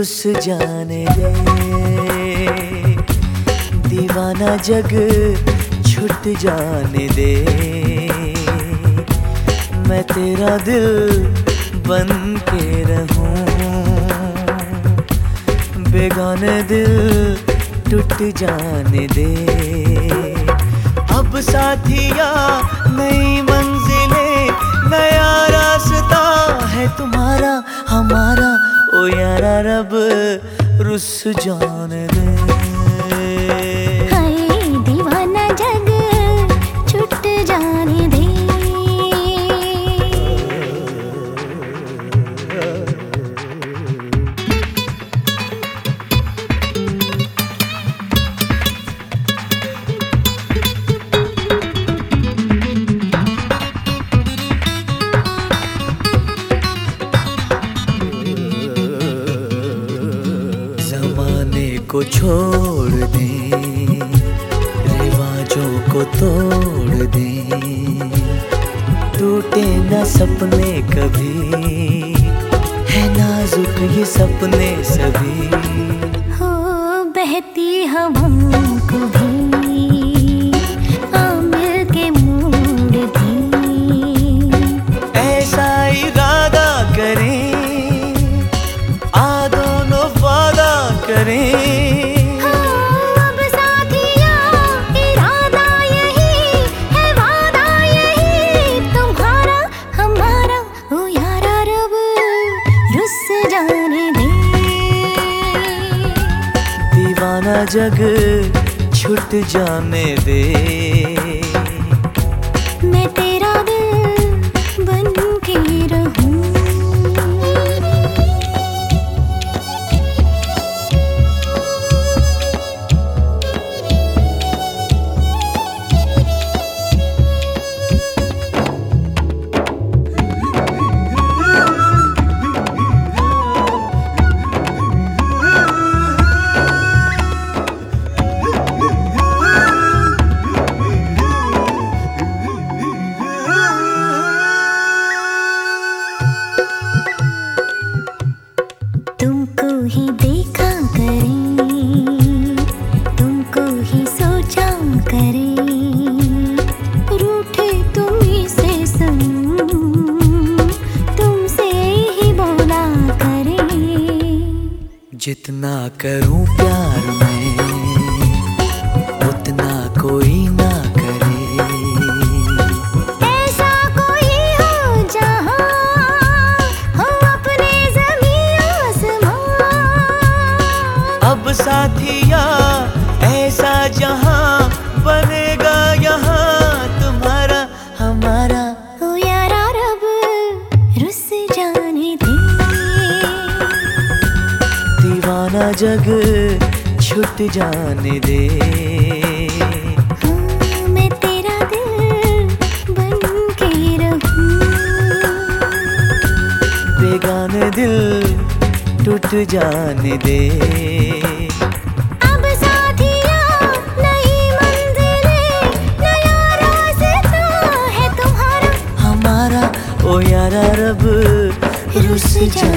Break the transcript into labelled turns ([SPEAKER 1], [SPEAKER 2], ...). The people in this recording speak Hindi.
[SPEAKER 1] रुस जाने दे, दीवाना जग छूट जाने दे। मैं तेरा दिल बन के रहूं, बेगाने दिल टूट जाने दे। अब साथिया नई मंजिलें, नया रास्ता है तुम्हारा हमारा। ओ यारा रब रुस जाने दे।
[SPEAKER 2] हाय दीवाना जग छूट जाने दे।
[SPEAKER 1] को छोड़ दे, रिवाजों को तोड़ दे, टूटे न सपने कभी, है नाजुक ये सपने सभी।
[SPEAKER 2] हो बहती हवाओं को भी आमिर के मोड़ दी।
[SPEAKER 1] ऐसा इरादा करें, आ दोनों वादा करें। दीवाना जग छूट जाने दे।
[SPEAKER 2] मैं तेरा दिल बन के रहूं। तुमको ही देखा करें, तुमको ही सोचा करें, रूठे तुम्हीं से सुनूं, तुमसे ही बोला करें।
[SPEAKER 1] जितना करूं प्यार में उतना कोई ना करे।
[SPEAKER 2] ऐसा कोई हो जहां हो अपने ज़मीं आसमां।
[SPEAKER 1] अब साथिया ऐसा जहां बनेगा यहाँ तुम्हारा हमारा।
[SPEAKER 2] ओ यारा रब रुस जाने दे।
[SPEAKER 1] दीवाना जग छूट जाने दे।
[SPEAKER 2] हाँ, मैं तेरा दिल बन के रहूं।
[SPEAKER 1] बेगाने दिल टूट जाने दे।
[SPEAKER 2] अब साथिया नई मंजिलें, नया रास्ता है तुम्हारा
[SPEAKER 1] हमारा। ओ यारा रब रुस जा